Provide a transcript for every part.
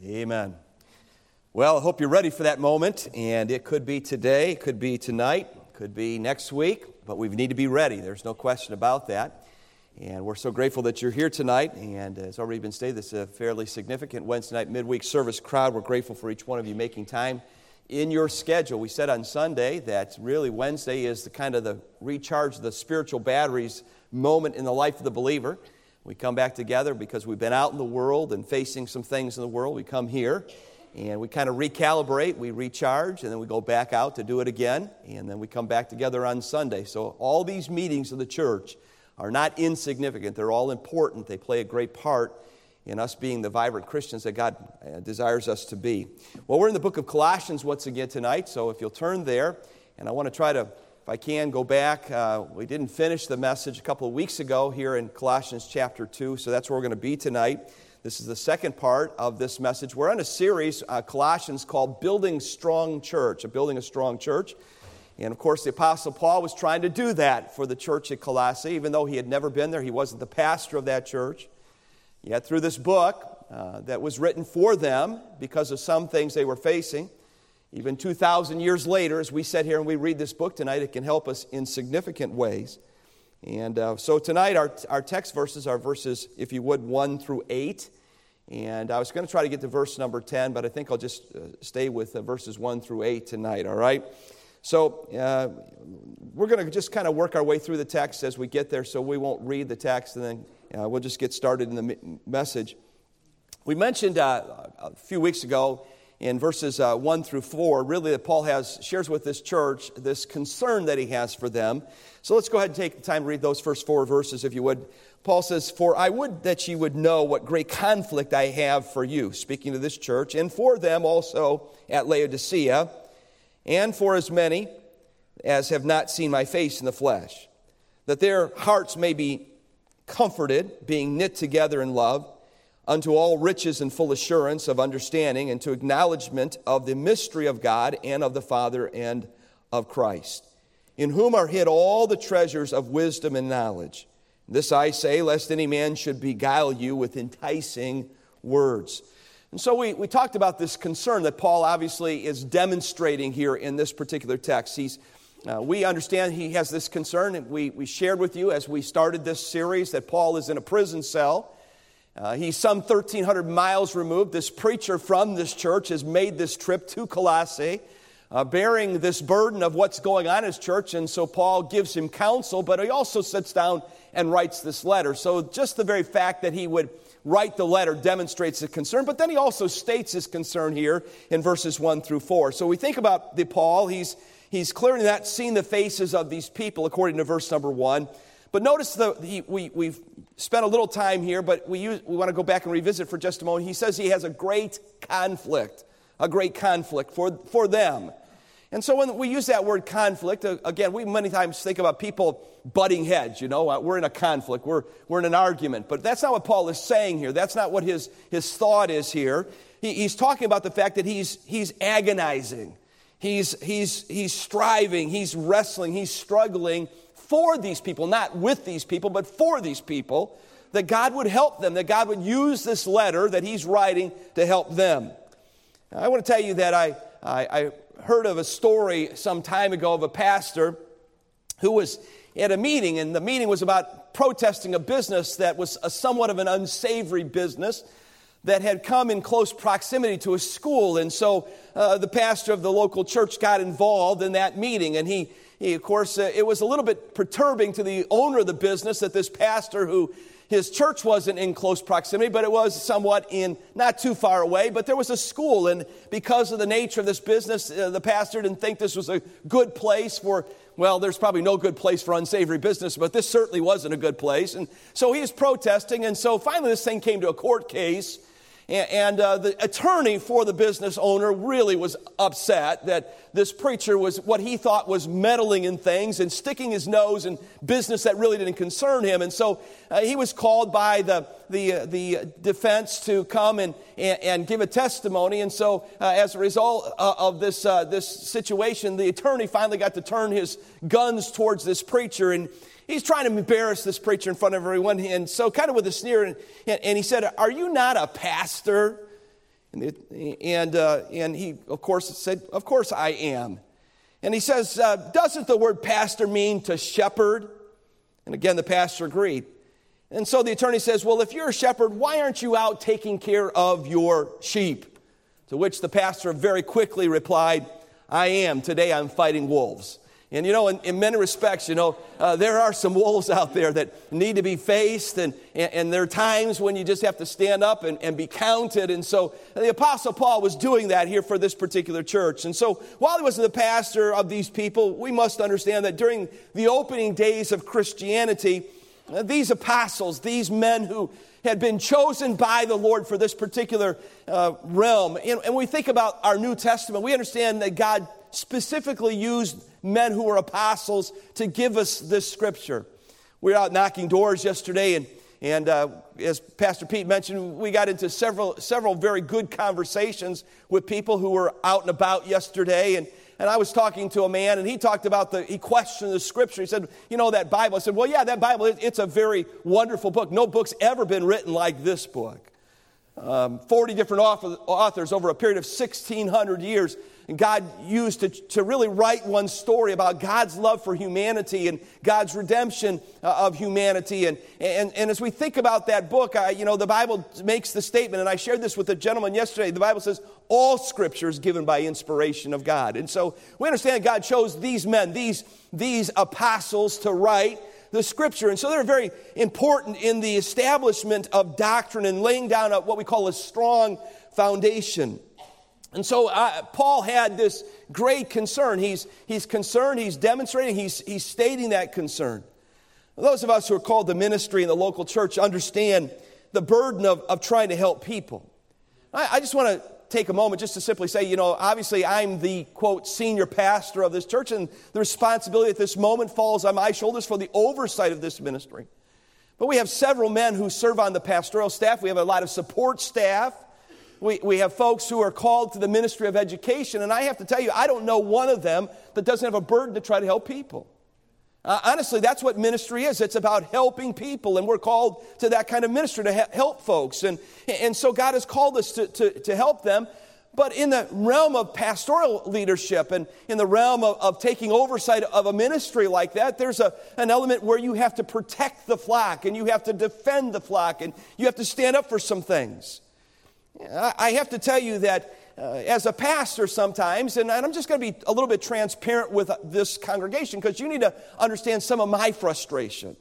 Amen. Well, I hope you're ready for that moment, and it could be today, it could be tonight, it could be next week, but we need to be ready. There's no question about that. And we're so grateful that you're here tonight, and it's already been stated, this is a fairly significant Wednesday night midweek service crowd. We're grateful for each one of you making time in your schedule. We said on Sunday that really Wednesday is the recharge the spiritual batteries moment in the life of the believer. We come back together because we've been out in the world and facing some things in the world. We come here and we kind of recalibrate, we recharge, and then we go back out to do it again, and then we come back together on Sunday. So all these meetings of the church are not insignificant. They're all important. They play a great part in us being the vibrant Christians that God desires us to be. Well, we're in the book of Colossians once again tonight, so if you'll turn there, and I want to try to, if I can, go back. We didn't finish the message a couple of weeks ago here in Colossians chapter 2, so that's where we're going to be tonight. This is the second part of this message. We're on a series, Colossians, called Building Strong Church, Building a Strong Church. And, of course, the Apostle Paul was trying to do that for the church at Colossae. Even though he had never been there, he wasn't the pastor of that church. Yet through this book that was written for them because of some things they were facing, even 2,000 years later, as we sit here and we read this book tonight, it can help us in significant ways. And so tonight our text verses are verses, if you would, 1 through 8. And I was going to try to get to verse number 10, but I think I'll just stay with verses 1 through 8 tonight, all right? So we're going to just kind of work our way through the text as we get there, so we won't read the text, and then we'll just get started in the message. We mentioned a few weeks ago in verses 1 through 4, really that Paul shares with this church this concern that he has for them. So let's go ahead and take the time to read those first 4 verses, if you would. Paul says, "For I would that ye would know what great conflict I have for you," speaking to this church, "and for them also at Laodicea, and for as many as have not seen my face in the flesh, that their hearts may be comforted, being knit together in love, unto all riches and full assurance of understanding, and to acknowledgement of the mystery of God and of the Father and of Christ, in whom are hid all the treasures of wisdom and knowledge. This I say, lest any man should beguile you with enticing words." And so we talked about this concern that Paul obviously is demonstrating here in this particular text. We understand he has this concern, and we shared with you as we started this series that Paul is in a prison cell. He's some 1,300 miles removed. This preacher from this church has made this trip to Colossae, bearing this burden of what's going on in his church, and so Paul gives him counsel, but he also sits down and writes this letter. So just the very fact that he would write the letter demonstrates his concern, but then he also states his concern here in verses 1 through 4. So we think about Paul, he's clearly not seen the faces of these people according to verse number 1. But notice we've spent a little time here, but we want to go back and revisit for just a moment. He says he has a great conflict for them. And so when we use that word conflict, again, we many times think about people butting heads, we're in a conflict, we're in an argument. But that's not what Paul is saying here. That's not what his thought is here. He's talking about the fact that he's agonizing. He's striving, he's wrestling, he's struggling for these people, not with these people, but for these people, that God would help them, that God would use this letter that he's writing to help them. Now, I want to tell you that I heard of a story some time ago of a pastor who was at a meeting, and the meeting was about protesting a business that was somewhat of an unsavory business that had come in close proximity to a school. And so the pastor of the local church got involved in that meeting, and he of course, it was a little bit perturbing to the owner of the business that this pastor, who his church wasn't in close proximity, but it was somewhat in not too far away, but there was a school, and because of the nature of this business, the pastor didn't think this was a good place there's probably no good place for unsavory business, but this certainly wasn't a good place. And so he was protesting, and so finally this thing came to a court case. And the attorney for the business owner really was upset that this preacher was what he thought was meddling in things and sticking his nose in business that really didn't concern him. And so he was called by the defense to come and give a testimony. And so as a result of this situation, the attorney finally got to turn his guns towards this preacher, and he's trying to embarrass this preacher in front of everyone, and so kind of with a sneer, and he said, "Are you not a pastor?" And he, of course, said, of course I am. And he says, doesn't the word pastor mean to shepherd? And again, the pastor agreed. And so the attorney says, well, if you're a shepherd, why aren't you out taking care of your sheep? To which the pastor very quickly replied, I am. Today I'm fighting wolves. And, in many respects, there are some wolves out there that need to be faced. And there are times when you just have to stand up and be counted. And so the Apostle Paul was doing that here for this particular church. And so while he was the pastor of these people, we must understand that during the opening days of Christianity, these apostles, these men who had been chosen by the Lord for this particular realm. And we think about our New Testament, we understand that God specifically used men who were apostles to give us this scripture. We were out knocking doors yesterday, and as Pastor Pete mentioned, we got into several very good conversations with people who were out and about yesterday. And I was talking to a man, and he talked about he questioned the scripture. He said, that Bible. I said, well, yeah, that Bible, it's a very wonderful book. No book's ever been written like this book. 40 different authors over a period of 1,600 years. And God used to really write one story about God's love for humanity and God's redemption of humanity. And as we think about that book, the Bible makes the statement, and I shared this with a gentleman yesterday. The Bible says all Scripture is given by inspiration of God. And so we understand God chose these men, these apostles, to write the Scripture. And so they're very important in the establishment of doctrine and laying down what we call a strong foundation. And so Paul had this great concern. He's concerned, he's demonstrating, he's stating that concern. Those of us who are called to ministry in the local church understand the burden of trying to help people. I just want to take a moment just to simply say, obviously I'm the, quote, senior pastor of this church, and the responsibility at this moment falls on my shoulders for the oversight of this ministry. But we have several men who serve on the pastoral staff. We have a lot of support staff. We have folks who are called to the ministry of education, and I have to tell you, I don't know one of them that doesn't have a burden to try to help people. Honestly, that's what ministry is. It's about helping people, and we're called to that kind of ministry to help folks. And so God has called us to help them. But in the realm of pastoral leadership and in the realm of taking oversight of a ministry like that, there's an element where you have to protect the flock, and you have to defend the flock, and you have to stand up for some things. I have to tell you that as a pastor sometimes, and I'm just going to be a little bit transparent with this congregation because you need to understand some of my frustration.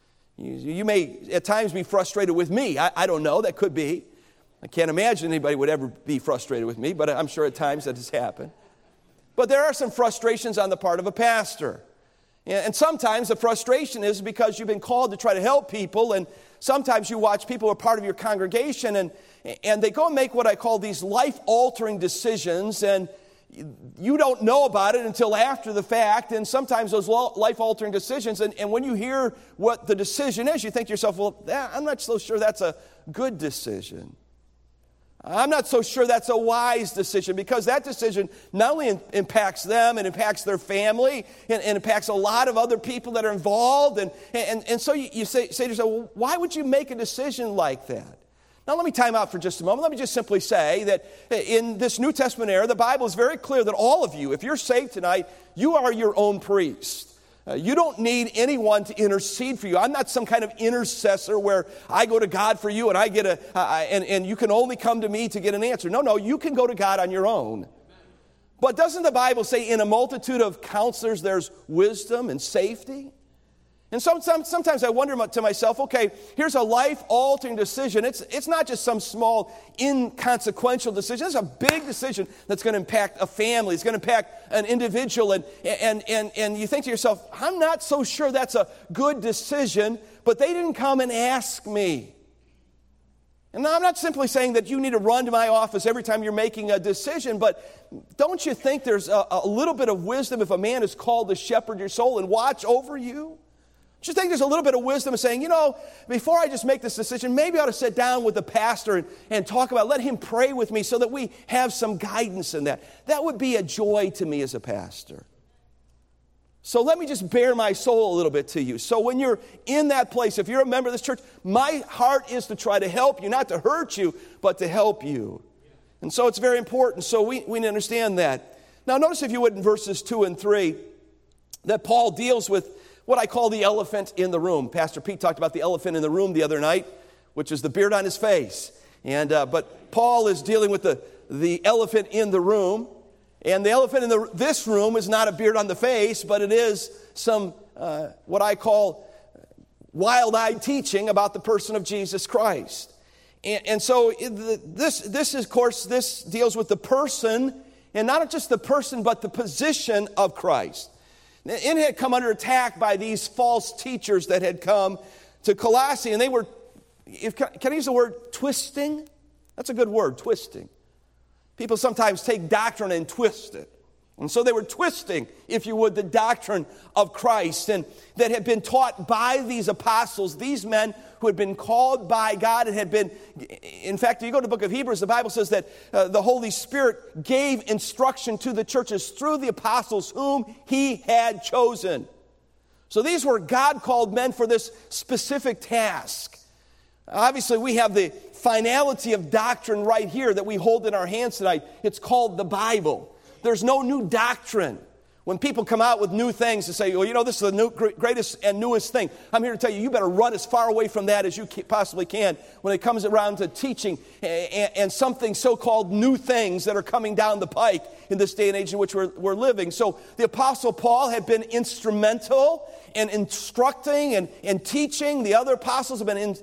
You may at times be frustrated with me. I don't know. That could be. I can't imagine anybody would ever be frustrated with me, but I'm sure at times that has happened. But there are some frustrations on the part of a pastor. And sometimes the frustration is because you've been called to try to help people, and sometimes you watch people who are part of your congregation, and they go and make what I call these life-altering decisions, and you don't know about it until after the fact, and sometimes those life-altering decisions, and when you hear what the decision is, you think to yourself, well, I'm not so sure that's a good decision. I'm not so sure that's a wise decision, because that decision not only impacts them and impacts their family and impacts a lot of other people that are involved. And so you say to yourself, well, why would you make a decision like that? Now, let me time out for just a moment. Let me just simply say that in this New Testament era, the Bible is very clear that all of you, if you're saved tonight, you are your own priest. You don't need anyone to intercede for you. I'm not some kind of intercessor where I go to God for you and I get and you can only come to me to get an answer. No, you can go to God on your own. But doesn't the Bible say in a multitude of counselors there's wisdom and safety? And sometimes I wonder to myself, okay, here's a life-altering decision. It's not just some small, inconsequential decision. It's a big decision that's going to impact a family. It's going to impact an individual. And you think to yourself, I'm not so sure that's a good decision, but they didn't come and ask me. And I'm not simply saying that you need to run to my office every time you're making a decision, but don't you think there's a little bit of wisdom if a man is called to shepherd your soul and watch over you? Don't you think there's a little bit of wisdom in saying, before I just make this decision, maybe I ought to sit down with the pastor and talk about, let him pray with me so that we have some guidance in that. That would be a joy to me as a pastor. So let me just bare my soul a little bit to you. So when you're in that place, if you're a member of this church, my heart is to try to help you, not to hurt you, but to help you. And so it's very important. So we need to understand that. Now notice, if you would, in verses 2 and 3, that Paul deals with what I call the elephant in the room. Pastor Pete talked about the elephant in the room the other night, which is the beard on his face. And but Paul is dealing with the elephant in the room. And the elephant in this room is not a beard on the face, but it is some what I call wild-eyed teaching about the person of Jesus Christ. And so this is, of course, this deals with the person, and not just the person, but the position of Christ. It had come under attack by these false teachers that had come to Colossae, and they were, can I use the word twisting? That's a good word, twisting. People sometimes take doctrine and twist it. And so they were twisting, if you would, the doctrine of Christ, and that had been taught by these apostles, these men who had been called by God and had been, in fact, if you go to the book of Hebrews, the Bible says that the Holy Spirit gave instruction to the churches through the apostles whom he had chosen. So these were God-called men for this specific task. Obviously, we have the finality of doctrine right here that we hold in our hands tonight. It's called the Bible. There's no new doctrine. When people come out with new things and say, well, you know, this is the greatest and newest thing, I'm here to tell you, you better run as far away from that as you possibly can when it comes around to teaching and something so-called new things that are coming down the pike in this day and age in which we're living. So the Apostle Paul had been instrumental in instructing and teaching. The other apostles have been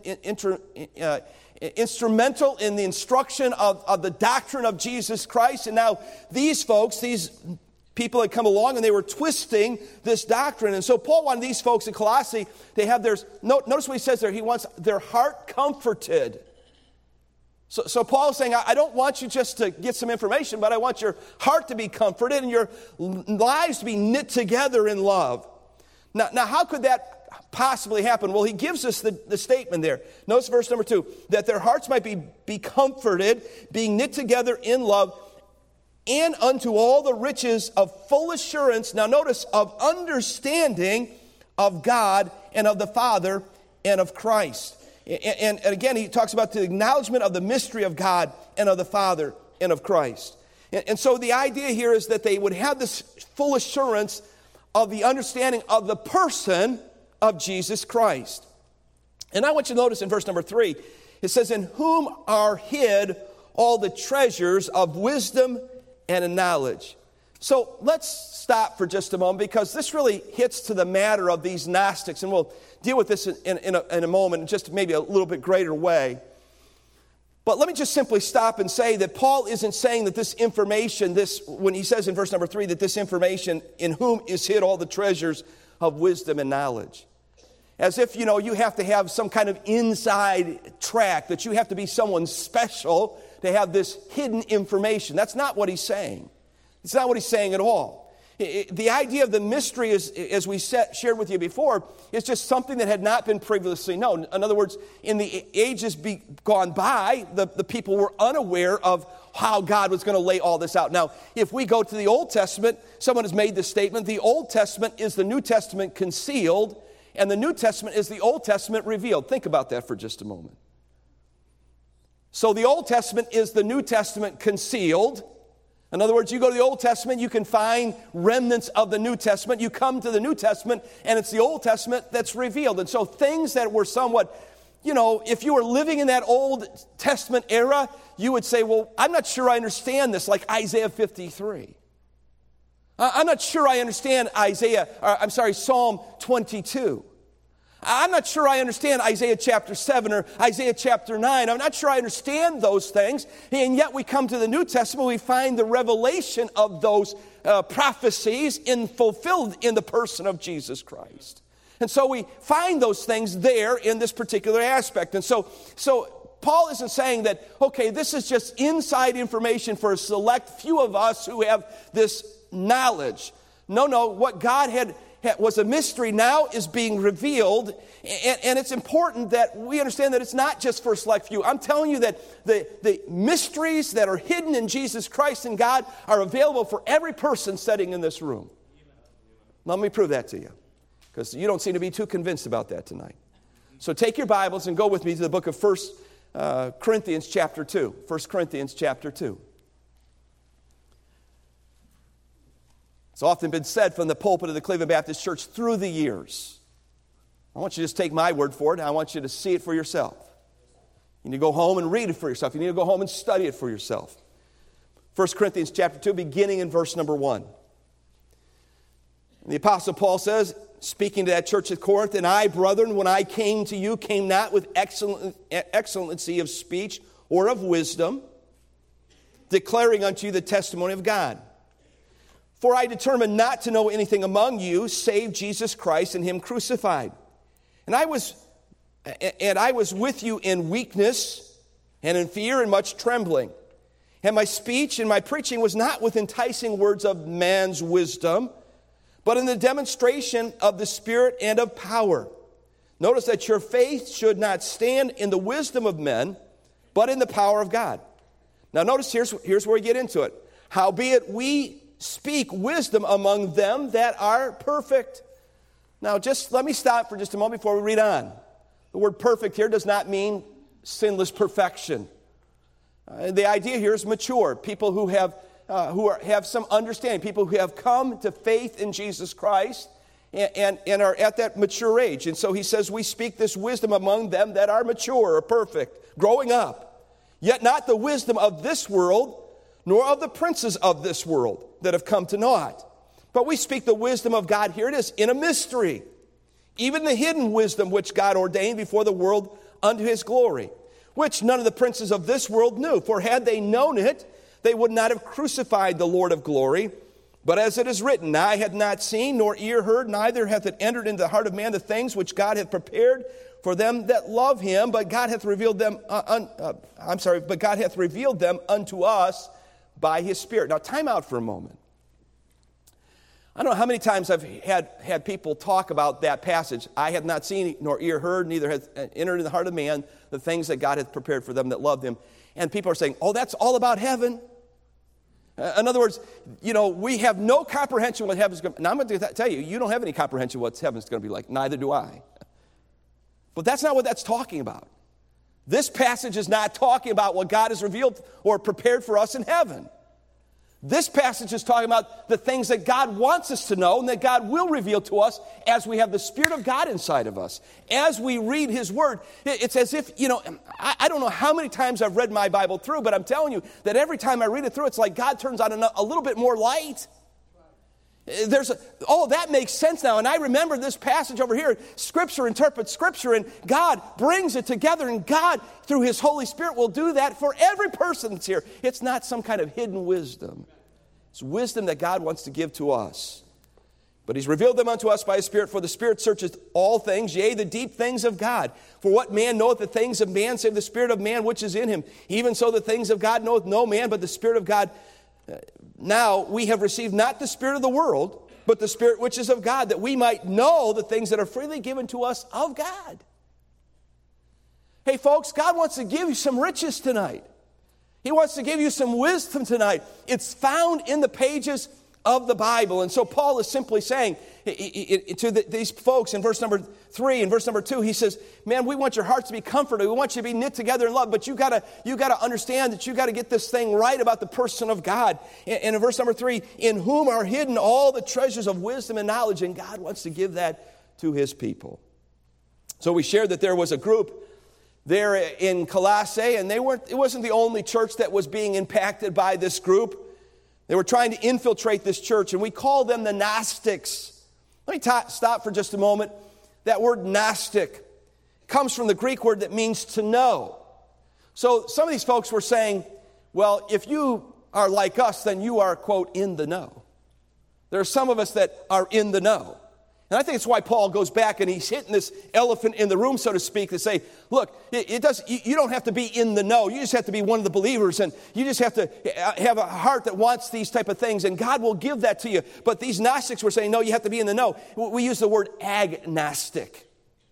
instrumental in the instruction of the doctrine of Jesus Christ. And now these folks, these people had come along and they were twisting this doctrine. And so Paul wanted these folks in Colossae, they have notice what he says there, he wants their heart comforted. So Paul's saying, I don't want you just to get some information, but I want your heart to be comforted and your lives to be knit together in love. Now how could that possibly happen? Well, he gives us the statement there. Notice verse number 2, that their hearts might be comforted, being knit together in love, and unto all the riches of full assurance, now notice, of understanding of God and of the Father and of Christ. And again, he talks about the acknowledgement of the mystery of God and of the Father and of Christ. And so the idea here is that they would have this full assurance of the understanding of the person of Jesus Christ. And I want you to notice in verse number 3, it says, in whom are hid all the treasures of wisdom and in knowledge. So let's stop for just a moment, because this really hits to the matter of these Gnostics, and we'll deal with this in a moment in just maybe a little bit greater way. But let me just simply stop and say that Paul isn't saying that this information, when he says in verse number 3 that this information, in whom is hid all the treasures of wisdom and knowledge. As if, you have to have some kind of inside track, that you have to be someone special to have this hidden information. That's not what he's saying. It's not what he's saying at all. The idea of the mystery, is, as we shared with you before, is just something that had not been previously known. In other words, in the ages gone by, the people were unaware of how God was going to lay all this out. Now, if we go to the Old Testament, someone has made this statement, the Old Testament is the New Testament concealed, and the New Testament is the Old Testament revealed. Think about that for just a moment. So the Old Testament is the New Testament concealed. In other words, you go to the Old Testament, you can find remnants of the New Testament. You come to the New Testament, and it's the Old Testament that's revealed. And so things that were somewhat, if you were living in that Old Testament era, you would say, well, I'm not sure I understand this, like Isaiah 53. I'm not sure I understand Psalm 22. I'm not sure I understand Isaiah chapter 7 or Isaiah chapter 9. I'm not sure I understand those things. And yet we come to the New Testament, we find the revelation of those prophecies fulfilled in the person of Jesus Christ. And so we find those things there in this particular aspect. And so Paul isn't saying that, okay, this is just inside information for a select few of us who have this knowledge. No, what God was a mystery now is being revealed, and it's important that we understand that it's not just for a select few. I'm telling you that the mysteries that are hidden in Jesus Christ and God are available for every person sitting in this room. Let me prove that to you, because you don't seem to be too convinced about that tonight. So take your Bibles and go with me to the book of 1 Corinthians chapter 2. 1 Corinthians chapter 2. It's often been said from the pulpit of the Cleveland Baptist Church through the years. I want you to just take my word for it, and I want you to see it for yourself. You need to go home and read it for yourself. You need to go home and study it for yourself. 1 Corinthians chapter 2, beginning in verse number 1. And the Apostle Paul says, speaking to that church at Corinth, "And I, brethren, when I came to you, came not with excellency of speech or of wisdom, declaring unto you the testimony of God. For I determined not to know anything among you, save Jesus Christ and him crucified. And I was with you in weakness and in fear and much trembling. And my speech and my preaching was not with enticing words of man's wisdom, but in the demonstration of the Spirit and of power. Notice that your faith should not stand in the wisdom of men, but in the power of God." Now notice here's where we get into it. "Howbeit we speak wisdom among them that are perfect." Now just let me stop for just a moment before we read on. The word perfect here does not mean sinless perfection. The idea here is mature, people who have some understanding, people who have come to faith in Jesus Christ and are at that mature age. And so he says, we speak this wisdom among them that are mature or perfect, growing up, yet not the wisdom of this world, nor of the princes of this world that have come to naught. But we speak the wisdom of God, here it is, in a mystery, even the hidden wisdom which God ordained before the world unto his glory, which none of the princes of this world knew. For had they known it, they would not have crucified the Lord of glory. But as it is written, eye hath not seen, nor ear heard, neither hath it entered into the heart of man the things which God hath prepared for them that love him. But God hath revealed them. But God hath revealed them unto us by his Spirit. Now, time out for a moment. I don't know how many times I've had people talk about that passage. Eye hath not seen, nor ear heard, neither hath entered in the heart of man the things that God hath prepared for them that love him. And people are saying, oh, that's all about heaven. In other words, we have no comprehension what heaven's going to be. Now, I'm going to tell you, you don't have any comprehension what heaven's going to be like. Neither do I. But that's not what that's talking about. This passage is not talking about what God has revealed or prepared for us in heaven. This passage is talking about the things that God wants us to know and that God will reveal to us as we have the Spirit of God inside of us. As we read his word, it's as if, I don't know how many times I've read my Bible through, but I'm telling you that every time I read it through, it's like God turns on a little bit more light. That makes sense now. And I remember this passage over here. Scripture interprets Scripture, and God brings it together, and God, through his Holy Spirit, will do that for every person that's here. It's not some kind of hidden wisdom. It's wisdom that God wants to give to us. But he's revealed them unto us by his Spirit, for the Spirit searcheth all things, yea, the deep things of God. For what man knoweth the things of man, save the Spirit of man which is in him? Even so the things of God knoweth no man, but the Spirit of God. Now we have received not the spirit of the world, but the Spirit which is of God, that we might know the things that are freely given to us of God. Hey folks, God wants to give you some riches tonight. He wants to give you some wisdom tonight. It's found in the pages of the Bible. And so Paul is simply saying to these folks in verse number 3 and verse number 2, he says, man, we want your hearts to be comforted. We want you to be knit together in love, but you got to understand that you got to get this thing right about the person of God. And in verse number 3, in whom are hidden all the treasures of wisdom and knowledge, and God wants to give that to his people. So we shared that there was a group there in Colossae, and it wasn't the only church that was being impacted by this group. They were trying to infiltrate this church, and we call them the Gnostics. Let me stop for just a moment. That word Gnostic comes from the Greek word that means to know. So some of these folks were saying, well, if you are like us, then you are, quote, in the know. There are some of us that are in the know. And I think it's why Paul goes back and he's hitting this elephant in the room, so to speak, to say, look, you don't have to be in the know. You just have to be one of the believers, and you just have to have a heart that wants these type of things, and God will give that to you. But these Gnostics were saying, no, you have to be in the know. We use the word agnostic.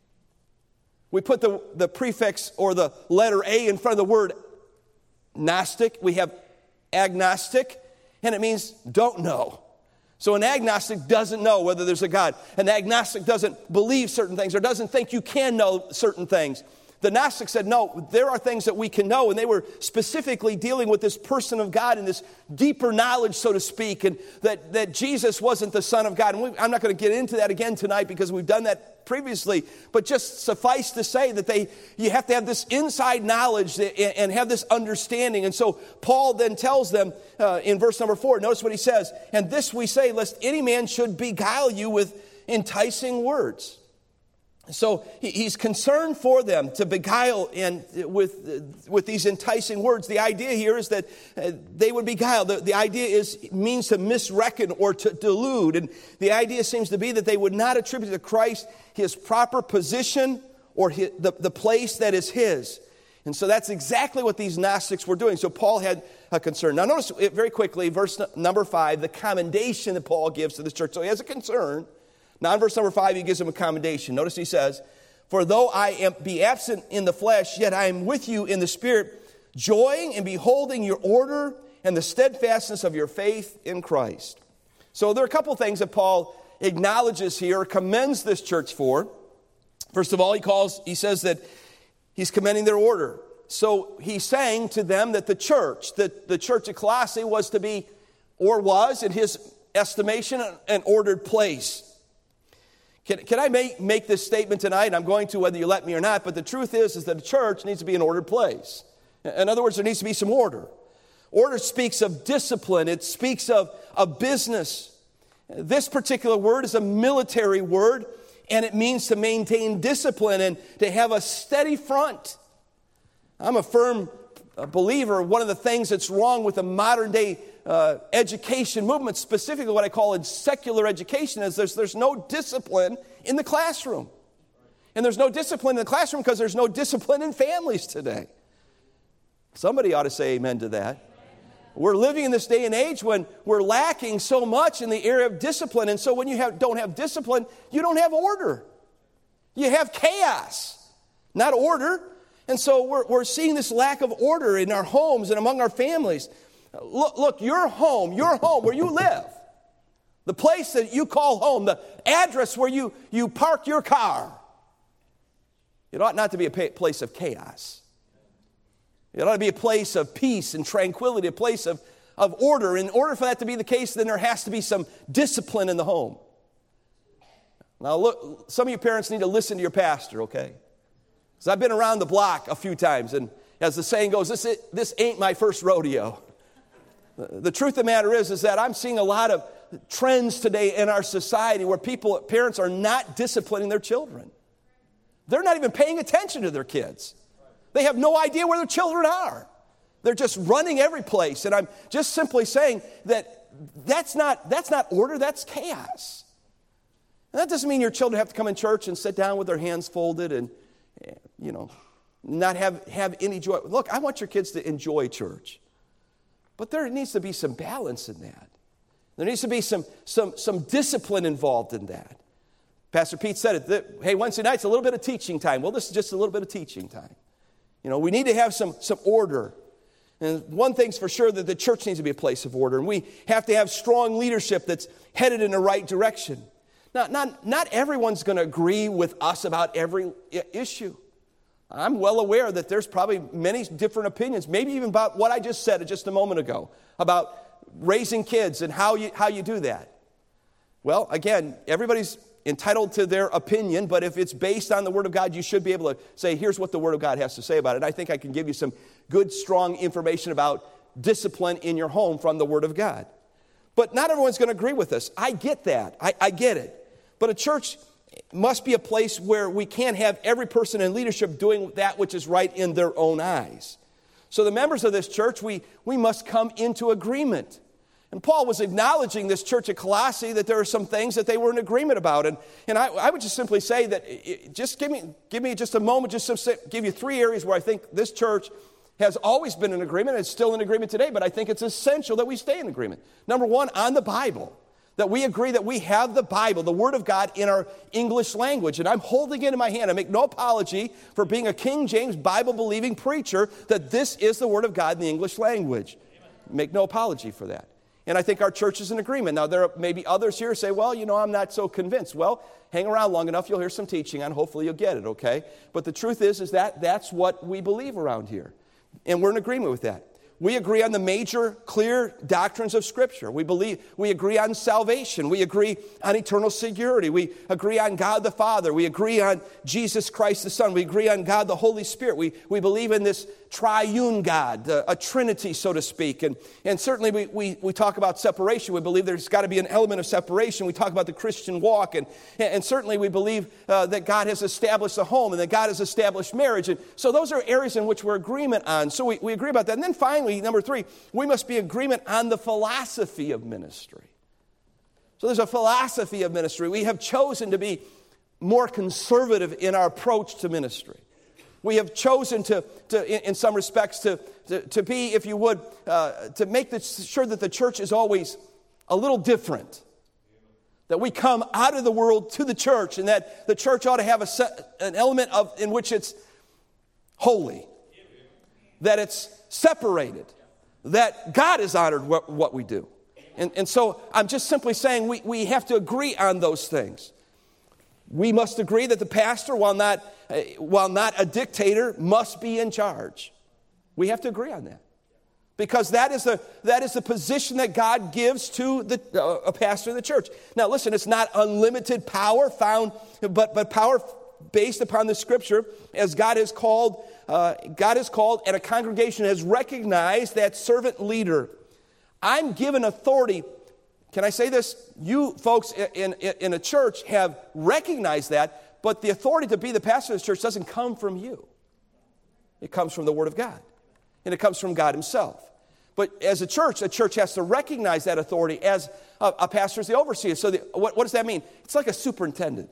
We put the prefix or the letter A in front of the word Gnostic. We have agnostic, and it means don't know. So an agnostic doesn't know whether there's a God. An agnostic doesn't believe certain things or doesn't think you can know certain things. The Gnostics said, no, there are things that we can know, and they were specifically dealing with this person of God and this deeper knowledge, so to speak, and that Jesus wasn't the Son of God. And I'm not going to get into that again tonight because we've done that previously, but just suffice to say that you have to have this inside knowledge and have this understanding. And so Paul then tells them in verse number 4, notice what he says, and this we say, lest any man should beguile you with enticing words. So he's concerned for them to beguile and with these enticing words. The idea here is that they would beguile. The idea means to misreckon or to delude. And the idea seems to be that they would not attribute to Christ his proper position or the place that is his. And so that's exactly what these Gnostics were doing. So Paul had a concern. Now notice very quickly, verse number 5, the commendation that Paul gives to this church. So he has a concern. Now in verse number 5, he gives them a commendation. Notice he says, for though I be absent in the flesh, yet I am with you in the spirit, joying and beholding your order and the steadfastness of your faith in Christ. So there are a couple things that Paul acknowledges here, commends this church for. First of all, he says that he's commending their order. So he's saying to them that the church at Colossae was to be, or was, in his estimation, an ordered place. Can I make this statement tonight? I'm going to, whether you let me or not, but the truth is that a church needs to be an ordered place. In other words, there needs to be some order. Order speaks of discipline. It speaks of business. This particular word is a military word, and it means to maintain discipline and to have a steady front. I'm a firm believer. One of the things that's wrong with the modern day education movement, specifically what I call secular education, is there's no discipline in the classroom. And there's no discipline in the classroom because there's no discipline in families today. Somebody ought to say amen to that. We're living in this day and age when we're lacking so much in the area of discipline. And so when you don't have discipline, you don't have order. You have chaos, not order. And so we're seeing this lack of order in our homes and among our families. Look, your home where you live, the place that you call home, the address where you park your car, it ought not to be a place of chaos. It ought to be a place of peace and tranquility, a place of order. In order for that to be the case, then there has to be some discipline in the home. Now, look, some of you parents need to listen to your pastor, okay? Because I've been around the block a few times, and as the saying goes, this ain't my first rodeo. The truth of the matter is that I'm seeing a lot of trends today in our society where parents are not disciplining their children. They're not even paying attention to their kids. They have no idea where their children are. They're just running every place. And I'm just simply saying that's not order, that's chaos. And that doesn't mean your children have to come in church and sit down with their hands folded and, not have any joy. Look, I want your kids to enjoy church. But there needs to be some balance in that. There needs to be some discipline involved in that. Pastor Pete said it, hey, Wednesday night's a little bit of teaching time. Well, this is just a little bit of teaching time. We need to have some order. And one thing's for sure, that the church needs to be a place of order. And we have to have strong leadership that's headed in the right direction. Now, not everyone's going to agree with us about every issue. I'm well aware that there's probably many different opinions, maybe even about what I just said just a moment ago, about raising kids and how you do that. Well, again, everybody's entitled to their opinion, but if it's based on the Word of God, you should be able to say, here's what the Word of God has to say about it. I think I can give you some good, strong information about discipline in your home from the Word of God. But not everyone's going to agree with us. I get that. I get it. But a church must be a place where we can't have every person in leadership doing that which is right in their own eyes. So the members of this church, we must come into agreement. And Paul was acknowledging this church at Colossae that there are some things that they were in agreement about. And I would just simply say that, just give me just a moment, just to give you 3 areas where I think this church has always been in agreement, and it's still in agreement today, but I think it's essential that we stay in agreement. Number 1, on the Bible. That we agree that we have the Bible, the Word of God, in our English language. And I'm holding it in my hand. I make no apology for being a King James Bible-believing preacher, that this is the Word of God in the English language. Make no apology for that. And I think our church is in agreement. Now, there may be others here who say, well, I'm not so convinced. Well, hang around long enough, you'll hear some teaching on. Hopefully you'll get it, okay? But the truth is that that's what we believe around here. And we're in agreement with that. We agree on the major, clear doctrines of Scripture. We agree on salvation. We agree on eternal security. We agree on God the Father. We agree on Jesus Christ the Son. We agree on God the Holy Spirit. We believe in this triune God, a Trinity, so to speak. And certainly we talk about separation. We believe there's got to be an element of separation. We talk about the Christian walk. And certainly we believe that God has established a home and that God has established marriage. And so those are areas in which we're agreement on. So we agree about that. And then finally, number 3, we must be agreement on the philosophy of ministry. So there's a philosophy of ministry. We have chosen to be more conservative in our approach to ministry. We have chosen to in some respects, to be, if you would, to make sure that the church is always a little different. That we come out of the world to the church, and that the church ought to have an element in which it's holy. That it's separated. That God is honored what we do. And so I'm just simply saying we have to agree on those things. We must agree that the pastor, while not a dictator, must be in charge. We have to agree on that. Because that is the position that God gives to a pastor of the church. Now listen, it's not unlimited power found, but power based upon the Scripture, as God has called, and a congregation has recognized that servant leader. I'm given authority. Can I say this? You folks in a church have recognized that, but the authority to be the pastor of the church doesn't come from you. It comes from the Word of God, and it comes from God Himself. But as a church has to recognize that authority as a pastor is the overseer. So what does that mean? It's like a superintendent.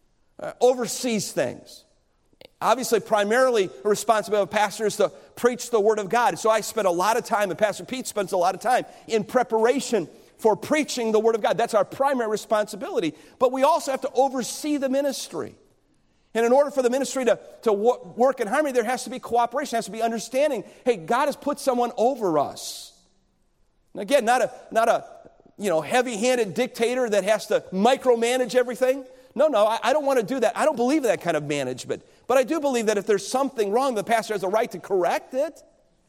Oversees things. Obviously, primarily the responsibility of a pastor is to preach the Word of God. So I spend a lot of time, and Pastor Pete spends a lot of time in preparation for preaching the Word of God. That's our primary responsibility. But we also have to oversee the ministry. And in order for the ministry to work in harmony, there has to be cooperation, there has to be understanding. Hey, God has put someone over us. And again, not a heavy-handed dictator that has to micromanage everything. No, I don't want to do that. I don't believe in that kind of management. But I do believe that if there's something wrong, the pastor has a right to correct it.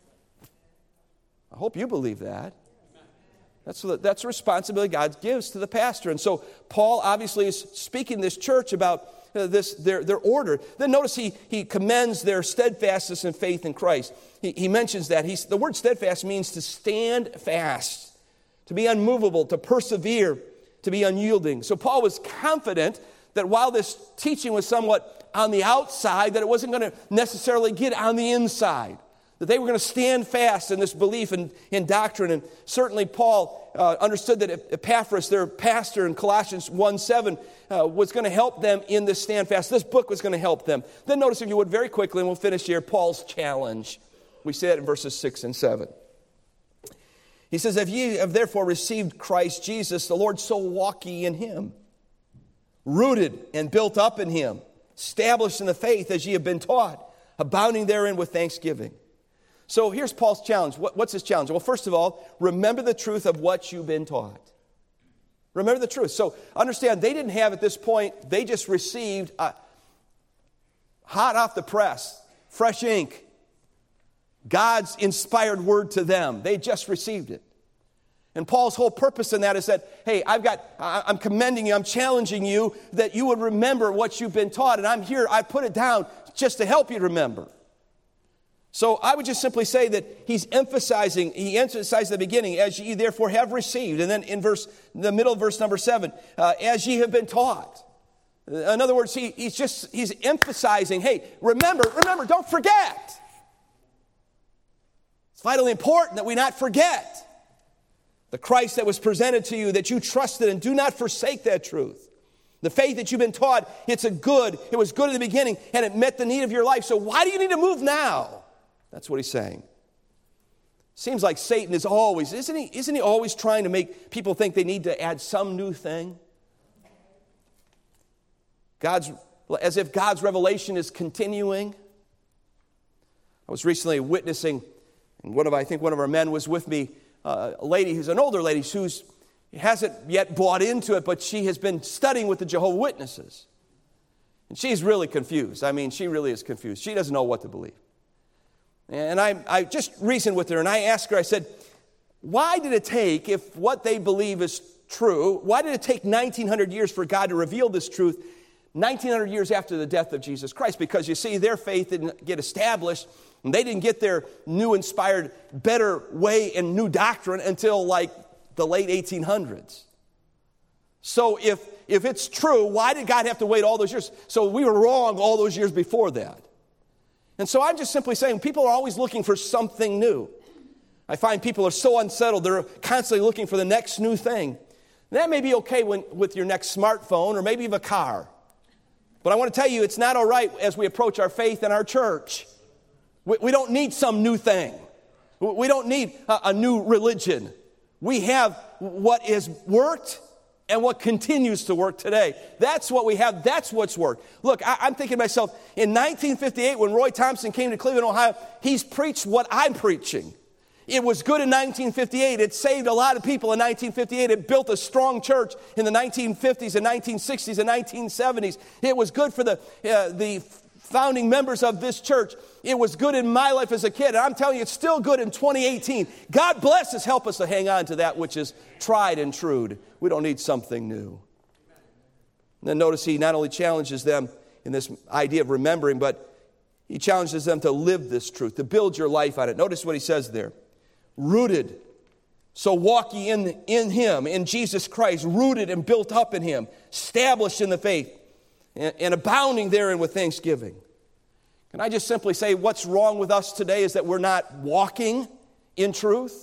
I hope you believe that. That's a responsibility God gives to the pastor. And so Paul obviously is speaking to this church about their order. Then notice he commends their steadfastness and faith in Christ. He mentions that. The word steadfast means to stand fast, to be unmovable, to persevere, to be unyielding. So Paul was confident that while this teaching was somewhat on the outside, that it wasn't going to necessarily get on the inside. That they were going to stand fast in this belief in doctrine. And certainly Paul understood that Epaphras, their pastor in Colossians 1:7, was going to help them in this stand fast. This book was going to help them. Then notice, if you would, very quickly, and we'll finish here, Paul's challenge. We see that in verses 6 and 7. He says, "If ye have therefore received Christ Jesus, the Lord, so walk ye in Him, rooted and built up in Him, established in the faith as ye have been taught, abounding therein with thanksgiving." So here's Paul's challenge. What's his challenge? Well, first of all, remember the truth of what you've been taught. Remember the truth. So understand, they didn't have at this point, they just received hot off the press, fresh ink, God's inspired word to them. They just received it. And Paul's whole purpose in that is that, hey, I'm commending you, I'm challenging you, that you would remember what you've been taught. And I'm here, I put it down just to help you remember. So I would just simply say that he emphasized at the beginning, as ye therefore have received. And then in the middle of verse number 7, as ye have been taught. In other words, he's emphasizing, hey, remember, don't forget. It's vitally important that we not forget the Christ that was presented to you, that you trusted, and do not forsake that truth. The faith that you've been taught, it was good in the beginning, and it met the need of your life. So why do you need to move now? That's what he's saying. Seems like Satan is always, isn't he always trying to make people think they need to add some new thing? As if God's revelation is continuing. I was recently witnessing, and I think one of our men was with me a lady who's an older lady who hasn't yet bought into it, but she has been studying with the Jehovah's Witnesses. And she's really confused. I mean, she really is confused. She doesn't know what to believe. And I just reasoned with her, and I asked her, I said, why did it take, if what they believe is true, why did it take 1,900 years for God to reveal this truth 1,900 years after the death of Jesus Christ? Because you see, their faith didn't get established, and they didn't get their new inspired, better way and new doctrine until like the late 1800s. So if it's true, why did God have to wait all those years? So we were wrong all those years before that. And so I'm just simply saying, people are always looking for something new. I find people are so unsettled, they're constantly looking for the next new thing. And that may be okay with your next smartphone or maybe even a car. But I want to tell you, it's not all right as we approach our faith and our church. We don't need some new thing. We don't need a new religion. We have what has worked and what continues to work today. That's what we have. That's what's worked. Look, I'm thinking to myself, in 1958, when Roy Thompson came to Cleveland, Ohio, he's preached what I'm preaching. It was good in 1958. It saved a lot of people in 1958. It built a strong church in the 1950s and 1960s and 1970s. It was good for the founding members of this church. It was good in my life as a kid. And I'm telling you, it's still good in 2018. God bless us. Help us to hang on to that which is tried and true. We don't need something new. And then notice he not only challenges them in this idea of remembering, but he challenges them to live this truth, to build your life on it. Notice what he says there. Rooted. So walk ye in him, in Jesus Christ, rooted and built up in him, established in the faith, and abounding therein with thanksgiving. Can I just simply say what's wrong with us today is that we're not walking in truth?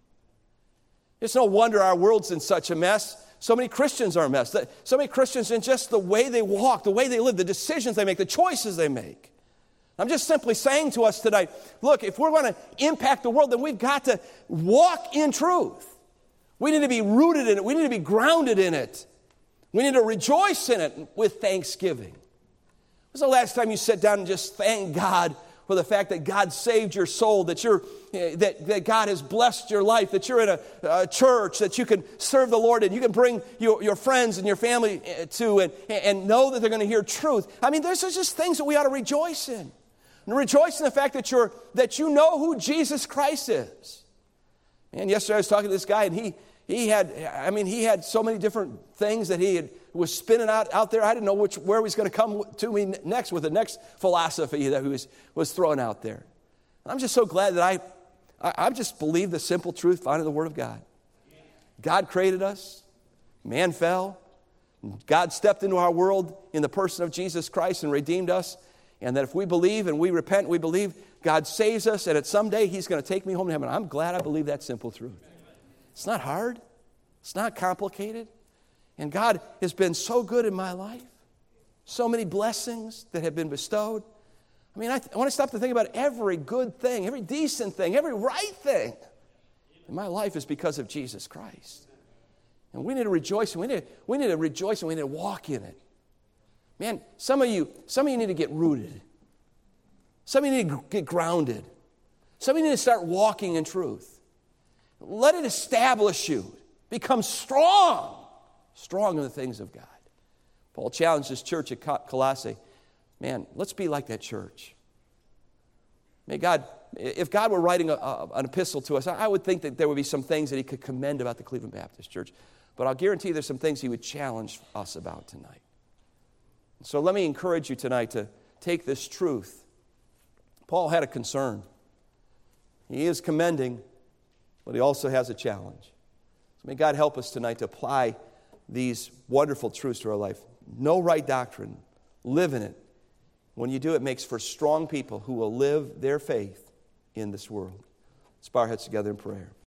It's no wonder our world's in such a mess. So many Christians are a mess. So many Christians in just the way they walk, the way they live, the decisions they make, the choices they make. I'm just simply saying to us tonight, look, if we're going to impact the world, then we've got to walk in truth. We need to be rooted in it. We need to be grounded in it. We need to rejoice in it with thanksgiving. When was the last time you sat down and just thanked God for the fact that God saved your soul, that that God has blessed your life, that you're in a church, that you can serve the Lord and you can bring your friends and your family to and know that they're going to hear truth? I mean, there's just things that we ought to rejoice in. And rejoice in the fact that you know who Jesus Christ is. And yesterday I was talking to this guy, and he had so many different things that was spinning out there. I didn't know where he was going to come to me next with the next philosophy that he was throwing out there. I'm just so glad that I just believe the simple truth found in the Word of God. God created us. Man fell. God stepped into our world in the person of Jesus Christ and redeemed us. And that if we believe and we repent, we believe God saves us, and at someday He's going to take me home to heaven. I'm glad I believe that simple truth. It's not hard. It's not complicated. And God has been so good in my life. So many blessings that have been bestowed. I mean, I want to stop to think about every good thing, every decent thing, every right thing in my life is because of Jesus Christ. And we need to rejoice, and we need to rejoice, and we need to walk in it. Man, some of you need to get rooted. Some of you need to get grounded. Some of you need to start walking in truth. Let it establish you. Become strong in the things of God. Paul challenged his church at Colossae. Man, let's be like that church. May God, if God were writing an epistle to us, I would think that there would be some things that he could commend about the Cleveland Baptist Church. But I'll guarantee there's some things he would challenge us about tonight. So let me encourage you tonight to take this truth. Paul had a concern. He is commending, but he also has a challenge. So may God help us tonight to apply these wonderful truths to our life. Know right doctrine. Live in it. When you do, it makes for strong people who will live their faith in this world. Let's bow our heads together in prayer.